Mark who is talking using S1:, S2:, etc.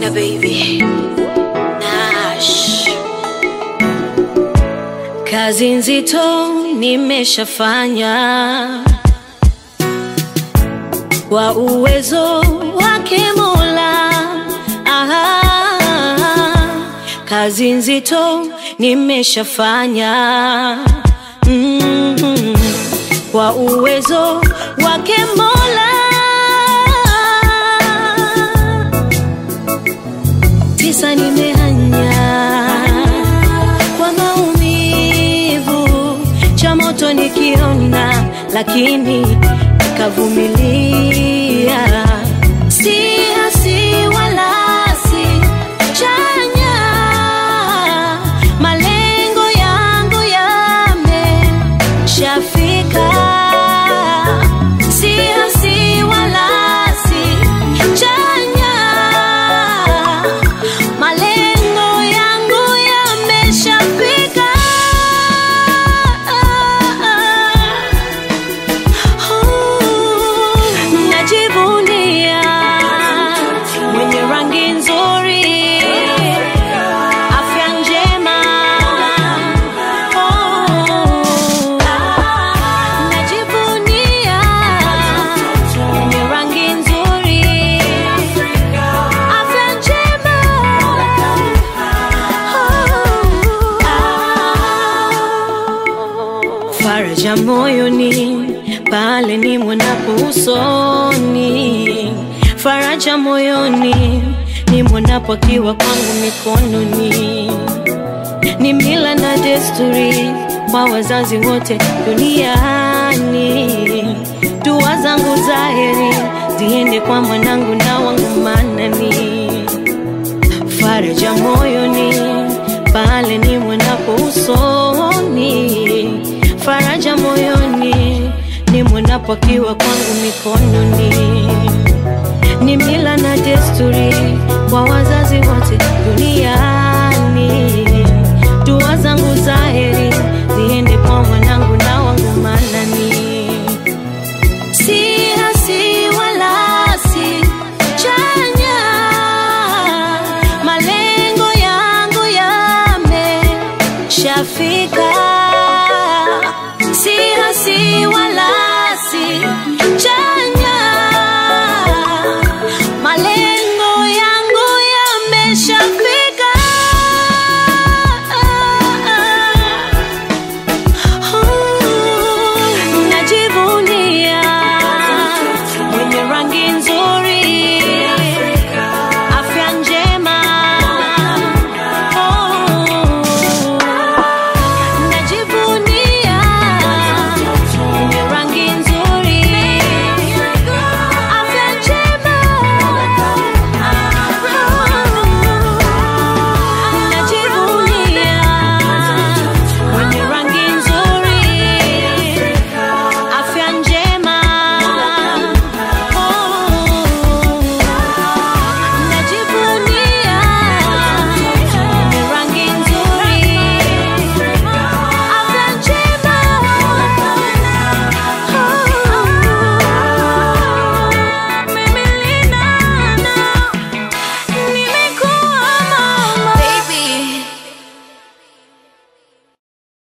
S1: Omega baby Nash. Kazi nzito nimeshafanya kwa uwezo wake Mola. Kazi nzito nimeshafanya kwa uwezo wake Mola. Tisa nimehanya kwa maumivu, cha moto nikiona lakini nikavumilia. Si hasi wala si chanya, malengo yangu yameshafika. Si hasi wala si chanya, malengo yangu yameshafika. Najivunia mwenye rangi nzuri, afya njema. Najivunia mwenye rangi nzuri, afya njema. Faraja moyoni pale ni mwonapo usoni, faraja moyoni ni mwonapo akiwa kwangu mikononi. Ni mila na desturi kwa wazazi wote duniani, dua zangu za heri ziende kwa mwanangu na wangu manani. Faraja moyoni pale ni mwonapo usoni, faraja moyoni ni mwonapo akiwa kwangu mikononi. Ni mila na desturi kwa wazazi wote